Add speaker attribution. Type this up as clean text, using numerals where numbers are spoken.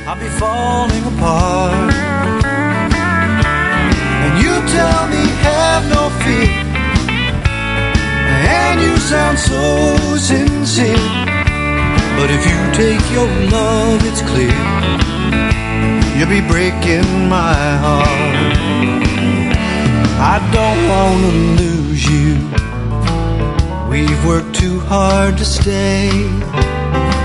Speaker 1: I'll be falling apart. And you tell me have no fear, and you sound so sincere. But if you take your love, it's clear you'll be breaking my heart. I don't want to lose you. We've worked too hard to stay.